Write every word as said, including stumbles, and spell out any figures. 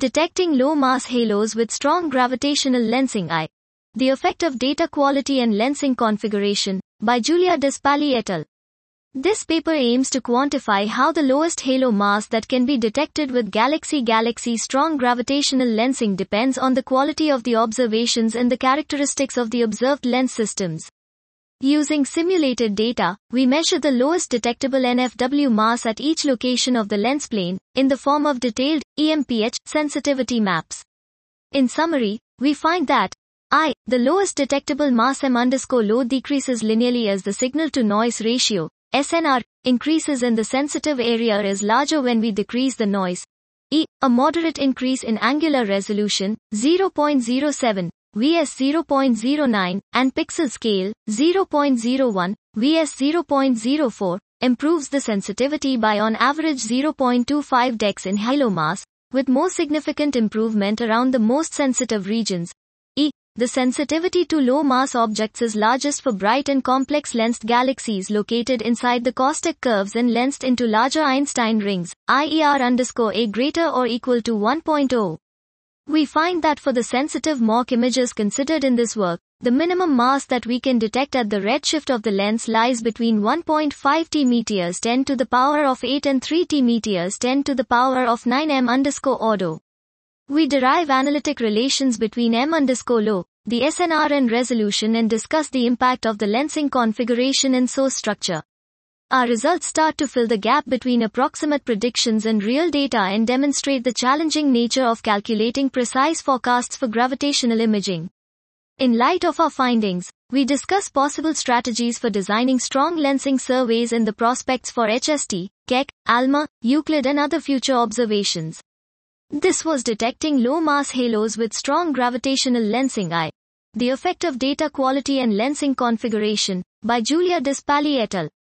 Detecting low-mass halos with strong gravitational lensing. I. The effect of data quality and lensing configuration, by Giulia Despali et al. This paper aims to quantify how the lowest halo mass that can be detected with galaxy-galaxy strong gravitational lensing depends on the quality of the observations and the characteristics of the observed lens systems. Using simulated data, we measure the lowest detectable N F W mass at each location of the lens plane, in the form of detailed, E M P H, sensitivity maps. In summary, we find that I, the lowest detectable mass M underscore low decreases linearly as the signal-to-noise ratio, S N R, increases and the sensitive area is larger when we decrease the noise. E, a moderate increase in angular resolution, zero point zero seven, versus zero point zero nine, and pixel scale, zero point zero one, versus zero point zero four, improves the sensitivity by on average zero point two five dex in halo mass, with more significant improvement around the most sensitive regions. E. The sensitivity to low-mass objects is largest for bright and complex lensed galaxies located inside the Costek curves and lensed into larger Einstein rings, I E R underscore A greater or equal to one point zero. We find that for the sensitive M O C images considered in this work, the minimum mass that we can detect at the redshift of the lens lies between one point five T meters ten to the power of eight and three T meters ten to the power of nine M underscore ordo. We derive analytic relations between M underscore low, the S N R and resolution and discuss the impact of the lensing configuration and source structure. Our results start to fill the gap between approximate predictions and real data and demonstrate the challenging nature of calculating precise forecasts for gravitational imaging. In light of our findings, we discuss possible strategies for designing strong lensing surveys and the prospects for H S T, Keck, ALMA, Euclid and other future observations. This was Detecting Low-Mass Halos with Strong Gravitational Lensing. I. The Effect of Data Quality and Lensing Configuration, by Giulia Despali et al.